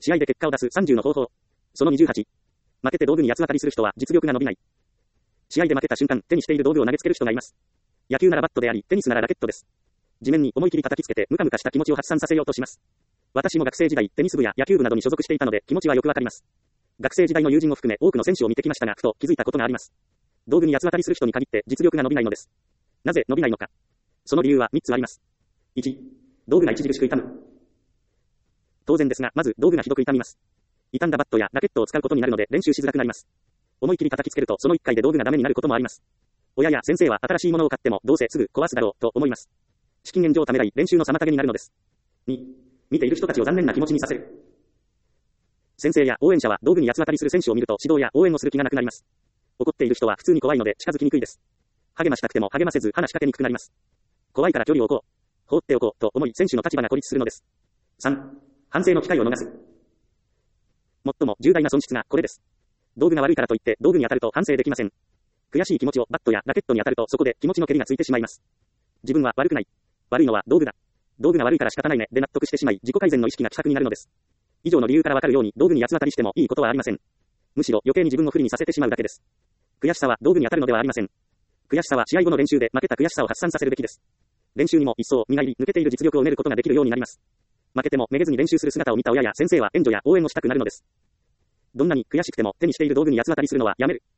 試合で結果を出す30の方法。その28。負けて道具に八つ当たりする人は実力が伸びない。試合で負けた瞬間、手にしている道具を投げつける人がいます。野球ならバットであり、テニスならラケットです。地面に思い切り叩きつけてムカムカした気持ちを発散させようとします。私も学生時代、テニス部や野球部などに所属していたので気持ちはよくわかります。学生時代の友人を含め多くの選手を見てきましたが、ふと気づいたことがあります。道具に八つ当たりする人に限って実力が伸びないのです。なぜ伸びないのか。その理由は3つあります。1、道具が著しく傷む。当然ですが、まず道具がひどく傷みます。傷んだバットやラケットを使うことになるので練習しづらくなります。思い切り叩きつけるとその1回で道具がダメになることもあります。親や先生は新しいものを買ってもどうせすぐ壊すだろうと思います。資金援助をためらい練習の妨げになるのです。2、見ている人たちを残念な気持ちにさせる。先生や応援者は道具に八つ当たりする選手を見ると指導や応援をする気がなくなります。怒っている人は普通に怖いので近づきにくいです。励ましたくても励ませず話しかけにくくなります。怖いから距離を置こう。放っておこうと思い選手の立場が孤立するのです。3、反省の機会を逃す。最も重大な損失がこれです。道具が悪いからといって道具に当たると反省できません。悔しい気持ちをバットやラケットに当たるとそこで気持ちの蹴りがついてしまいます。自分は悪くない。悪いのは道具だ。道具が悪いから仕方ないねで納得してしまい自己改善の意識が希薄になるのです。以上の理由からわかるように道具に八つ当たりしてもいいことはありません。むしろ余計に自分を不利にさせてしまうだけです。悔しさは道具に当たるのではありません。悔しさは試合後の練習で負けた悔しさを発散させるべきです。練習にも一層磨り抜けている実力を得ることができるようになります。負けてもめげずに練習する姿を見た親や先生は援助や応援をしたくなるのです。どんなに悔しくても手にしている道具に八つ当たりするのはやめる。